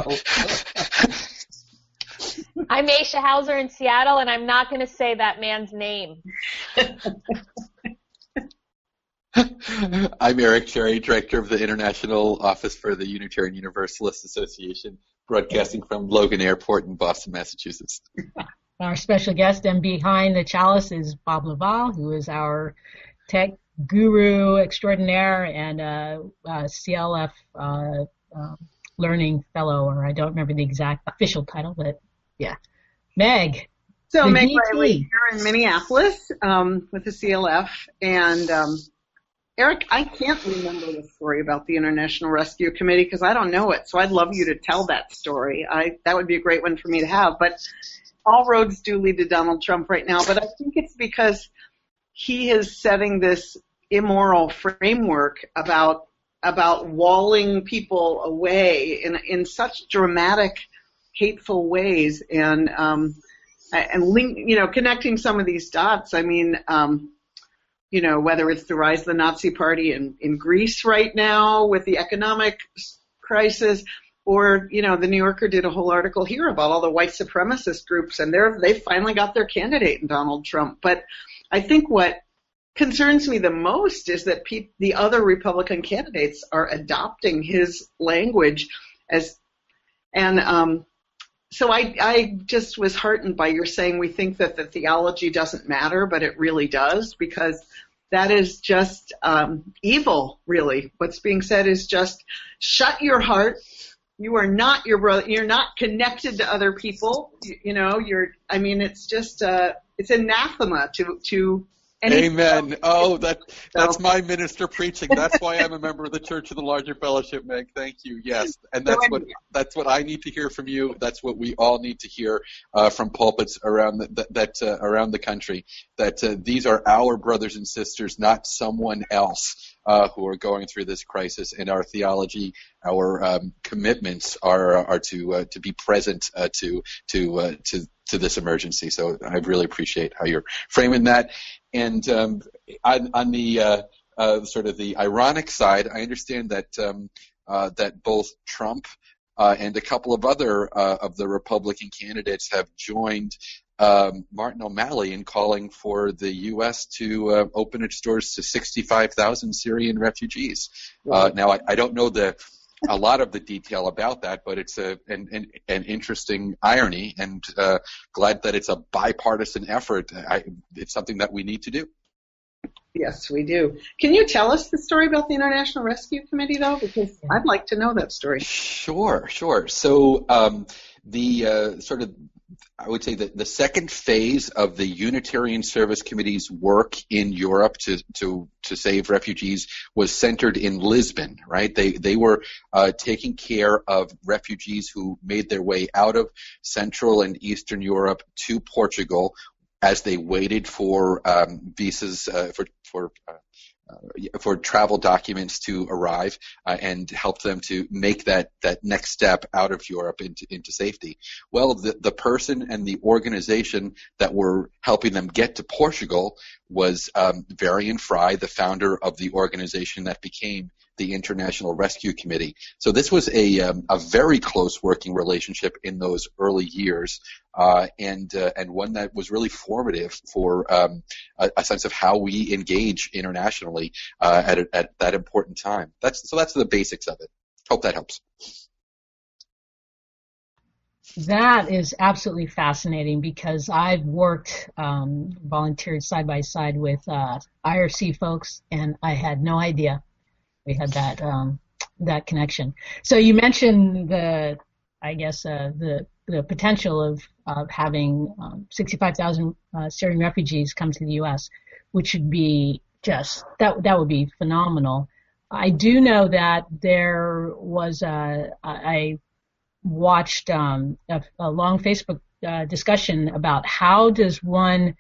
I'm Aisha Hauser in Seattle, and I'm not going to say that man's name. I'm Eric Cherry, Director of the International Office for the Unitarian Universalist Association, broadcasting from Logan Airport in Boston, Massachusetts. Our special guest and behind the chalice is Bob Laval, who is our tech guru extraordinaire and uh, uh, C L F uh, uh, learning fellow, or I don't remember the exact official title, but yeah. Meg. So Meg Riley here in Minneapolis um, with the C L F, and um, Eric, I can't remember the story about the International Rescue Committee because I don't know it, so I'd love you to tell that story. I that would be a great one for me to have, but all roads do lead to Donald Trump right now, but I think it's because he is setting this immoral framework about about walling people away in in such dramatic, hateful ways, and um, and link, you know, connecting some of these dots. I mean, um, you know, whether it's the rise of the Nazi Party in in Greece right now with the economic crisis, or you know, the New Yorker did a whole article here about all the white supremacist groups, and they're they finally got their candidate in Donald Trump. But I think what concerns me the most is that pe- the other Republican candidates are adopting his language as, and um, so I, I just was heartened by your saying we think that the theology doesn't matter, but it really does, because that is just um, evil, really. What's being said is just shut your heart. You are not your brother. You're not connected to other people. You, you know, you're. I mean, it's just uh, it's anathema to to. Amen. Oh, that that's my minister preaching. That's why I'm a member of the Church of the Larger Fellowship, Meg. Thank you. Yes, and that's what that's what I need to hear from you. That's what we all need to hear uh, from pulpits around the, that, that uh, around the country. That uh, these are our brothers and sisters, not someone else uh, who are going through this crisis. And our theology, our um, commitments are are to uh, to be present uh, to to uh, to. to this emergency. So I really appreciate how you're framing that. And um, on, on the uh, uh, sort of the ironic side, I understand that um, uh, that both Trump uh, and a couple of other uh, of the Republican candidates have joined um, Martin O'Malley in calling for the U S to uh, open its doors to sixty-five thousand Syrian refugees. Uh, now, I, I don't know the a lot of the detail about that, but it's a an, an, an interesting irony, and uh, glad that it's a bipartisan effort. I, it's something that we need to do. Yes, we do. Can you tell us the story about the International Rescue Committee, though? Because I'd like to know that story. Sure, sure. So um, the uh, sort of I would say that the second phase of the Unitarian Service Committee's work in Europe to to to save refugees was centered in Lisbon, right? They they were uh, taking care of refugees who made their way out of Central and Eastern Europe to Portugal as they waited for um, visas uh, for for. Uh, Uh, for travel documents to arrive uh, and help them to make that, that next step out of Europe into, into safety. Well, the, the person and the organization that were helping them get to Portugal was um, Varian Fry, the founder of the organization that became the International Rescue Committee. So this was a, um, a very close working relationship in those early years, uh, and uh, and one that was really formative for um, a, a sense of how we engage internationally uh, at a, at that important time. That's so that's the basics of it. Hope that helps. That is absolutely fascinating, because I've worked, um, volunteered side by side with uh, I R C folks, and I had no idea we had that um, that connection. So you mentioned the, I guess, uh, the the potential of of having um, sixty-five thousand uh, Syrian refugees come to the U S, which would be just that that would be phenomenal. I do know that there was a I watched um, a, a long Facebook uh, discussion about how does one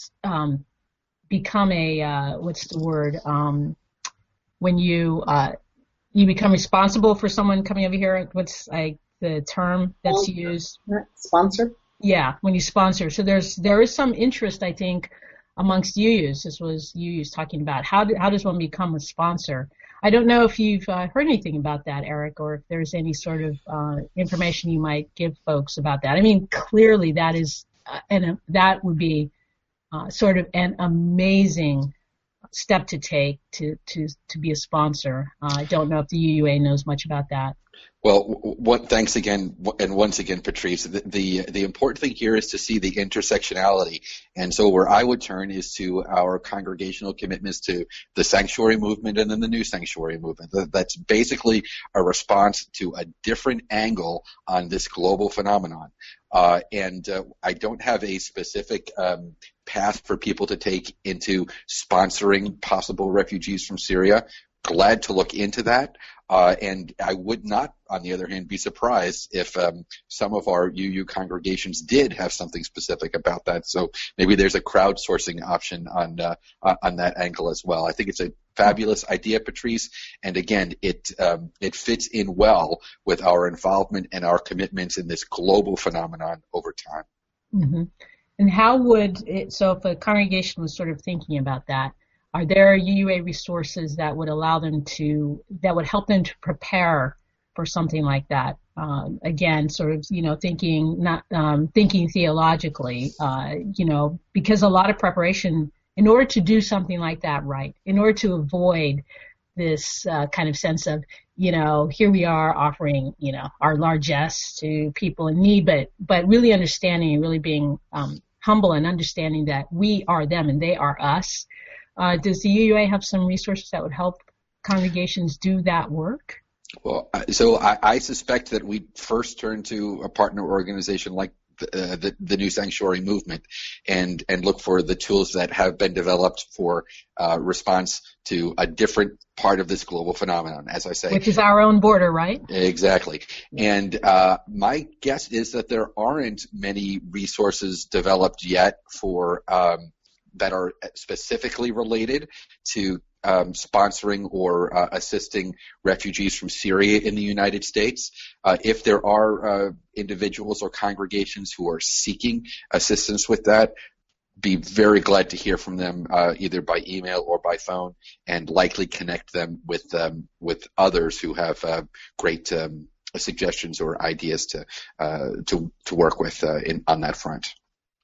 um, become a uh, what's the word um, when you uh, you become responsible for someone coming over here. What's like the term that's used? Sponsor. Yeah, when you sponsor. So there's there is some interest, I think, amongst U Us. This was U Us talking about how do, how does one become a sponsor. I don't know if you've uh, heard anything about that, Eric, or if there's any sort of uh, information you might give folks about that. I mean, clearly that is, uh, and uh, that would be uh, sort of an amazing step to take to to to be a sponsor. Uh, I don't know if the U U A knows much about that. Well, what, thanks again, and once again, Patrice. The, the the important thing here is to see the intersectionality, and so where I would turn is to our congregational commitments to the sanctuary movement and then the new sanctuary movement. That's basically a response to a different angle on this global phenomenon. Uh, and uh, I don't have a specific um, path for people to take into sponsoring possible refugees from Syria. Glad to look into that. Uh, and I would not, on the other hand, be surprised if um, some of our U U congregations did have something specific about that. So maybe there's a crowdsourcing option on uh, on that angle as well. I think it's a fabulous idea, Patrice. And again, it um, it fits in well with our involvement and our commitments in this global phenomenon over time. Mm-hmm. And how would it, so if a congregation was sort of thinking about that, are there U U A resources that would allow them to, that would help them to prepare for something like that? Um, again, sort of, you know, thinking, not um, thinking theologically, uh, you know, because a lot of preparation, in order to do something like that right, in order to avoid this uh, kind of sense of, you know, here we are offering, you know, our largesse to people in need, but but really understanding and really being um, humble and understanding that we are them and they are us. Uh, does the U U A have some resources that would help congregations do that work? Well, so I, I suspect that we first turn to a partner organization like the, uh, the, the New Sanctuary Movement and, and look for the tools that have been developed for uh, response to a different part of this global phenomenon, as I say. Which is our own border, right? Exactly. And uh, my guess is that there aren't many resources developed yet for um, that are specifically related to um, sponsoring or uh, assisting refugees from Syria in the United States. Uh, if there are uh, individuals or congregations who are seeking assistance with that, be very glad to hear from them uh, either by email or by phone, and likely connect them with um, with others who have uh, great um, suggestions or ideas to uh, to to work with uh, in, on that front.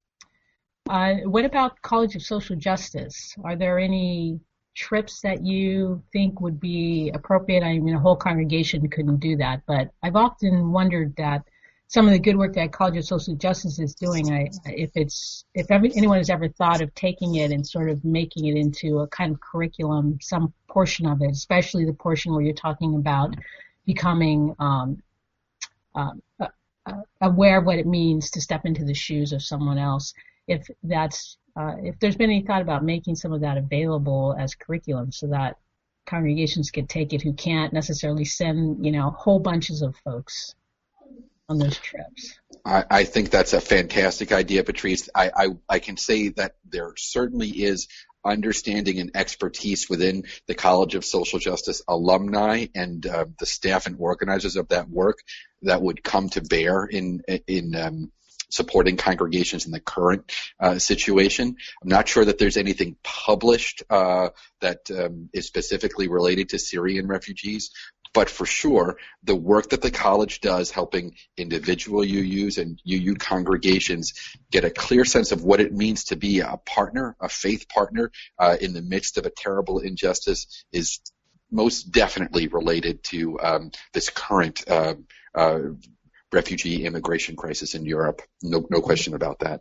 Uh, what about College of Social Justice? Are there any trips that you think would be appropriate? I mean, a whole congregation couldn't do that, but I've often wondered that some of the good work that College of Social Justice is doing, I, if it's if every, anyone has ever thought of taking it and sort of making it into a kind of curriculum, some portion of it, especially the portion where you're talking about becoming um, uh, uh, aware of what it means to step into the shoes of someone else. If that's uh, if there's been any thought about making some of that available as curriculum so that congregations could take it who can't necessarily send, you know, whole bunches of folks on those trips. I, I think that's a fantastic idea, Patrice. I, I, I can say that there certainly is understanding and expertise within the College of Social Justice alumni and uh, the staff and organizers of that work that would come to bear in in um, supporting congregations in the current uh, situation. I'm not sure that there's anything published uh, that um, is specifically related to Syrian refugees, but for sure, the work that the college does helping individual U Us and U U congregations get a clear sense of what it means to be a partner, a faith partner uh, in the midst of a terrible injustice is most definitely related to um, this current uh, uh refugee immigration crisis in Europe. No, no question about that.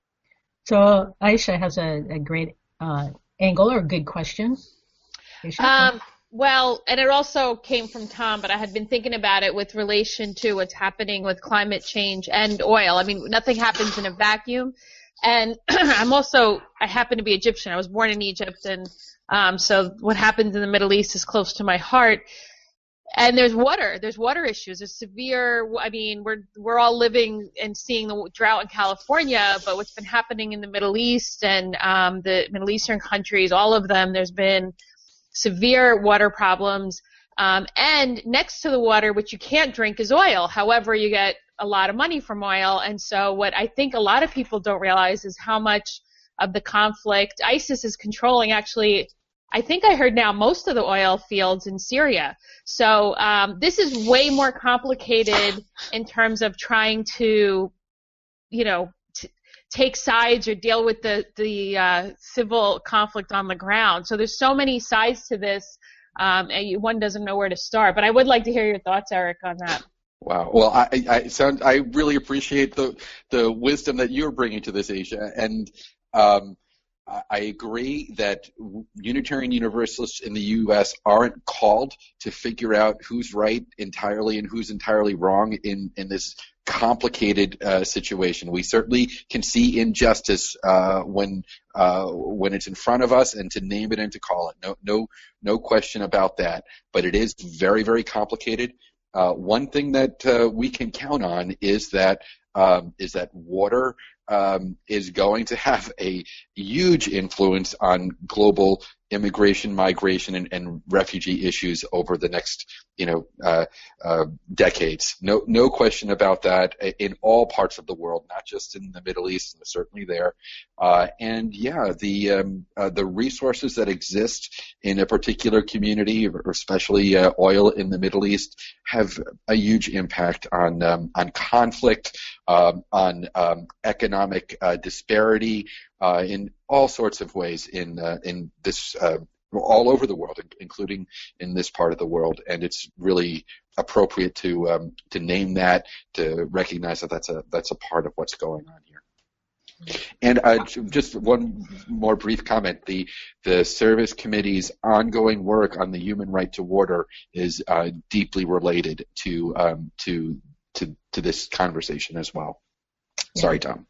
So Aisha has a, a great uh, angle or a good question. Um, well, and it also came from Tom, but I had been thinking about it with relation to what's happening with climate change and oil. I mean, nothing happens in a vacuum. And I'm also, I happen to be Egyptian. I was born in Egypt, and Um, so what happens in the Middle East is close to my heart. And there's water. There's water issues. There's severe. I mean, we're we're all living and seeing the drought in California, but what's been happening in the Middle East and um, the Middle Eastern countries, all of them, there's been severe water problems. Um, and next to the water, which you can't drink, is oil. However, you get a lot of money from oil. And so what I think a lot of people don't realize is how much of the conflict ISIS is controlling. Actually, I think I heard now most of the oil fields in Syria. So um, this is way more complicated in terms of trying to, you know, t- take sides or deal with the, the uh, civil conflict on the ground. So there's so many sides to this, um, and you, one doesn't know where to start. But I would like to hear your thoughts, Eric, on that. Wow. Well, I, I sound I really appreciate the the wisdom that you're bringing to this, Asia, and um, I agree that Unitarian Universalists in the U S aren't called to figure out who's right entirely and who's entirely wrong in, in this complicated uh, situation. We certainly can see injustice uh, when uh, when it's in front of us, and to name it and to call it. No, no, no question about that. But it is very, very complicated. Uh, one thing that uh, we can count on is that um, is that water um, is going to have a huge influence on global immigration, migration, and, and refugee issues over the next, you know, uh, uh, decades. No, no question about that. In all parts of the world, not just in the Middle East, and certainly there. Uh, and yeah, the um, uh, the resources that exist in a particular community, or especially uh, oil in the Middle East, have a huge impact on um, on conflict, um, on um, economic uh, disparity. Uh, in all sorts of ways in uh, in this uh, all over the world, including in this part of the world, and it's really appropriate to um, to name that, to recognize that that's a that's a part of what's going on here. And uh, just one more brief comment: the the Service Committee's ongoing work on the human right to water is uh, deeply related to um, to to to this conversation as well. Yeah. Sorry, Tom.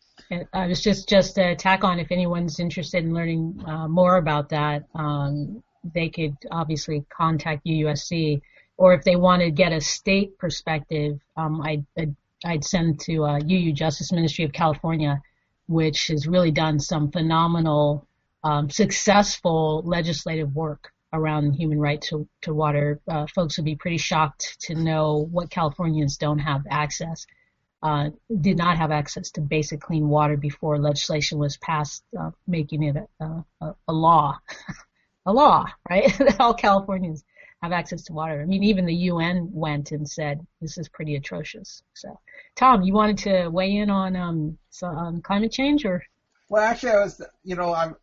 I was just just to tack on, if anyone's interested in learning uh, more about that, um, they could obviously contact U U S C, or if they want to get a state perspective, um, I'd, I'd, I'd send to uh, U U Justice Ministry of California, which has really done some phenomenal, um, successful legislative work around human right to, to water. Uh, folks would be pretty shocked to know what Californians don't have access. Uh, did not have access to basic clean water before legislation was passed, uh, making it a, a, a law, a law, right? All Californians have access to water. I mean, even the U N went and said this is pretty atrocious. So, Tom, you wanted to weigh in on um, so, on climate change, or? Well, actually, I was, you know, I'm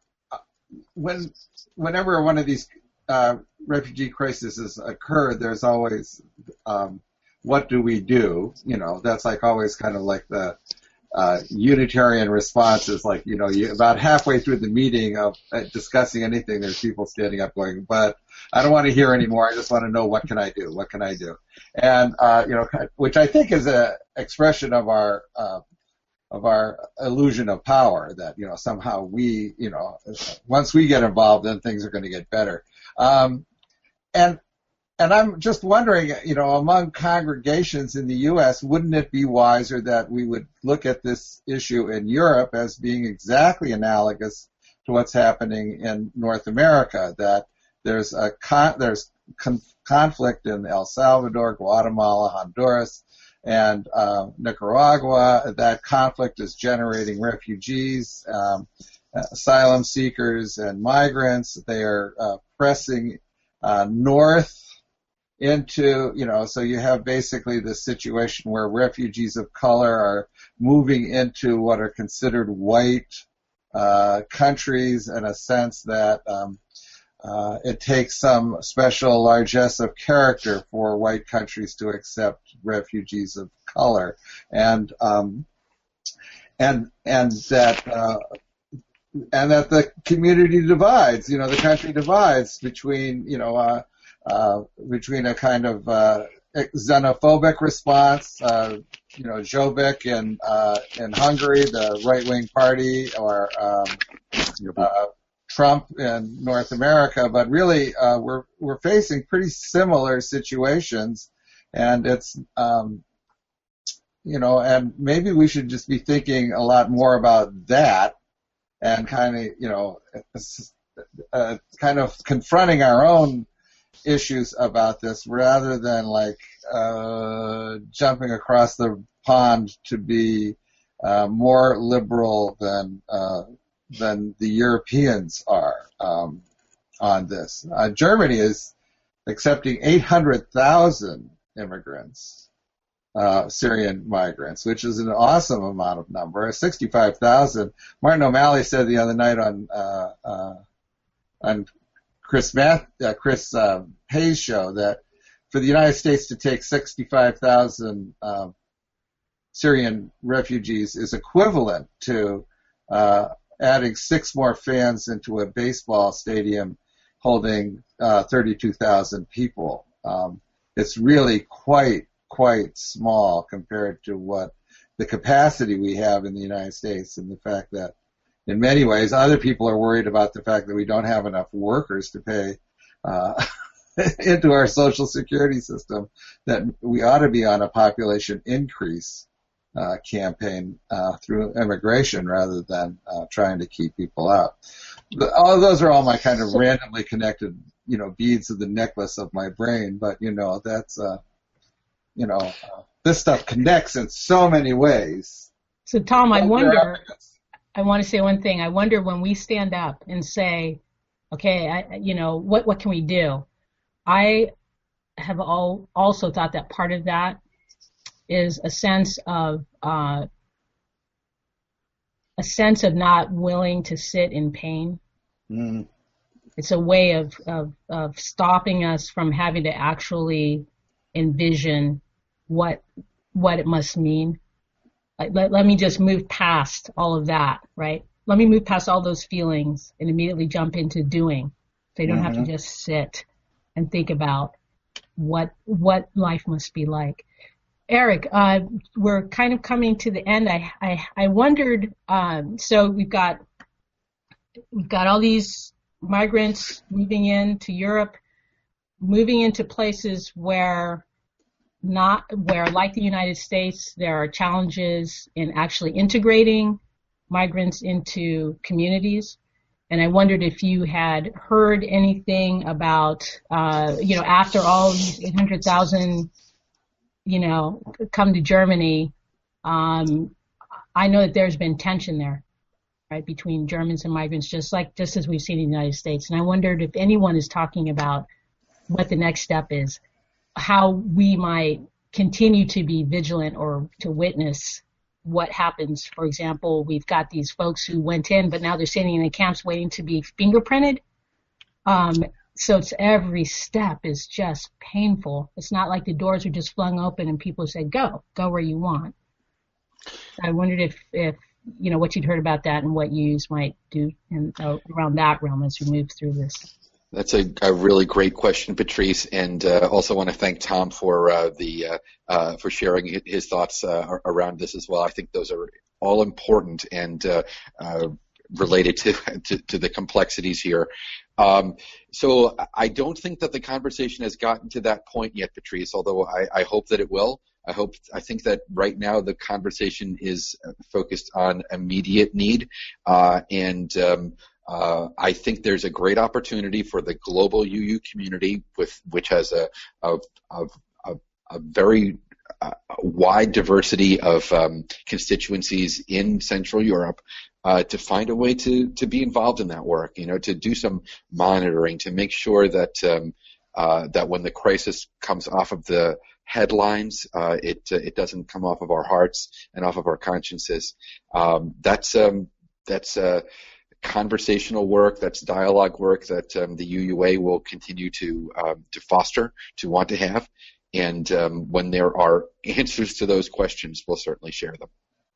when whenever one of these uh, refugee crises occur, there's always um, what do we do? You know, that's like always kind of like the uh, Unitarian response is like, you know, you, about halfway through the meeting of uh, discussing anything, there's people standing up going, but I don't want to hear anymore. I just want to know, what can I do? What can I do? And, uh, you know, which I think is a expression of our, uh, of our illusion of power, that, you know, somehow we, you know, once we get involved, then things are going to get better. Um, and, And I'm just wondering, you know, among congregations in the U S, wouldn't it be wiser that we would look at this issue in Europe as being exactly analogous to what's happening in North America? That there's a con- there's con- conflict in El Salvador, Guatemala, Honduras, and uh, Nicaragua. That conflict is generating refugees, um, asylum seekers, and migrants. They are uh, pressing uh, north into, you know, so you have basically this situation where refugees of color are moving into what are considered white uh, countries, in a sense that um, uh, it takes some special largesse of character for white countries to accept refugees of color, and um, and and that uh, and that the community divides, you know, the country divides between, you know. Uh, Uh, between a kind of uh, xenophobic response, uh, you know, Jobbik in uh, in Hungary, the right-wing party, or um, uh, Trump in North America, but really uh, we're we're facing pretty similar situations, and it's um, you know, and maybe we should just be thinking a lot more about that, and kind of you know, uh, kind of confronting our own issues about this rather than like uh, jumping across the pond to be uh, more liberal than uh, than the Europeans are um, on this. Uh, Germany is accepting eight hundred thousand immigrants, uh, Syrian migrants, which is an awesome amount of number. sixty-five thousand. Martin O'Malley said the other night on uh, uh, on Chris Math, uh, Chris uh, Hayes' show that for the United States to take sixty-five thousand uh, Syrian refugees is equivalent to uh, adding six more fans into a baseball stadium holding uh, thirty-two thousand people. Um, it's really quite, quite small compared to what the capacity we have in the United States, and the fact that in many ways other people are worried about the fact that we don't have enough workers to pay uh, into our social security system, that we ought to be on a population increase Uh, campaign uh, through immigration rather than uh, trying to keep people out. But all those are all my kind of randomly connected, you know, beads of the necklace of my brain. But you know, that's uh, you know, uh, this stuff connects in so many ways. So Tom, I wonder. I want to say one thing. I wonder when we stand up and say, okay, I, you know, what what can we do? I have all, also thought that part of that is a sense of uh, a sense of not willing to sit in pain. Mm. It's a way of, of of stopping us from having to actually envision what what it must mean. Like, let, let me just move past all of that, right? Let me move past all those feelings and immediately jump into doing. They don't mm-hmm. have to just sit and think about what what life must be like. Eric, uh, we're kind of coming to the end. I I, I wondered. Um, so we've got we've got all these migrants moving into Europe, moving into places where not where, like the United States, there are challenges in actually integrating migrants into communities. And I wondered if you had heard anything about, uh, you know, after all these eight hundred thousand. You know, come to Germany, um, I know that there's been tension there, right, between Germans and migrants, just like just as we've seen in the United States. And I wondered if anyone is talking about what the next step is, how we might continue to be vigilant or to witness what happens. For example, we've got these folks who went in, but now they're sitting in the camps waiting to be fingerprinted. Um, So it's every step is just painful. It's not like the doors are just flung open and people say, go, go where you want. I wondered if, if you know, what you'd heard about that and what you might do in, uh, around that realm as we move through this. That's a, a really great question, Patrice, and uh, also want to thank Tom for uh, the uh, uh, for sharing his thoughts uh, around this as well. I think those are all important and uh, uh, related to, to to the complexities here. Um, so I don't think that the conversation has gotten to that point yet, Patrice, although I, I hope that it will. I hope, I think that right now the conversation is focused on immediate need, uh, and, um, uh, I think there's a great opportunity for the global U U community with, which has a, a, a, a, a very uh, wide diversity of, um, constituencies in Central Europe, Uh, to find a way to, to be involved in that work, you know, to do some monitoring, to make sure that um, uh, that when the crisis comes off of the headlines, uh, it uh, it doesn't come off of our hearts and off of our consciences. Um, that's um, that's uh, conversational work, that's dialogue work that um, the U U A will continue to um, to foster, to want to have, and um, when there are answers to those questions, we'll certainly share them.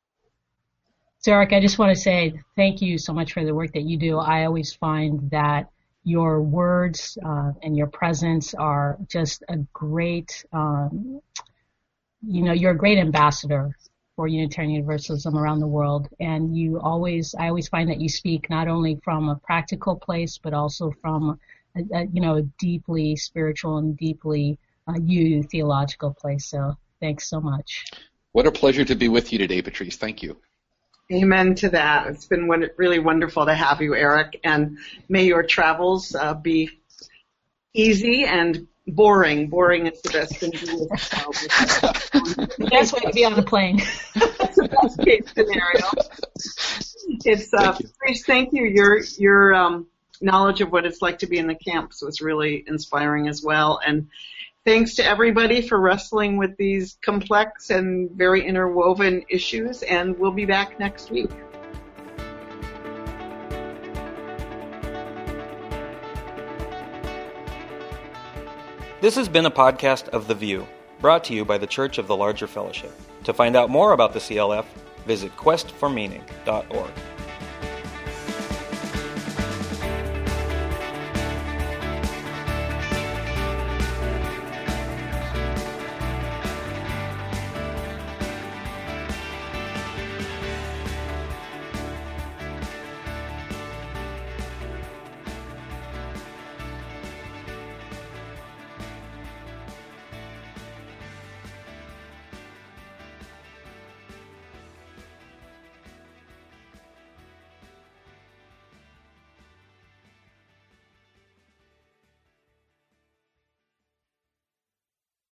So, Eric, I just want to say thank you so much for the work that you do. I always find that your words uh, and your presence are just a great, um, you know, you're a great ambassador for Unitarian Universalism around the world. And you always, I always find that you speak not only from a practical place, but also from, a, a, you know, a deeply spiritual and deeply uh, you theological place. So thanks so much. What a pleasure to be with you today, Patrice. Thank you. Amen to that. It's been one, really wonderful to have you, Eric, and may your travels uh, be easy and boring. Boring is the best thing to do. The best way to be on a plane. That's the best case scenario. It's uh, thank you. Patrice, thank you. Your your um, knowledge of what it's like to be in the camps was really inspiring as well. And thanks to everybody for wrestling with these complex and very interwoven issues. And we'll be back next week. This has been a podcast of The View, brought to you by the Church of the Larger Fellowship. To find out more about the C L F, visit quest for meaning dot org.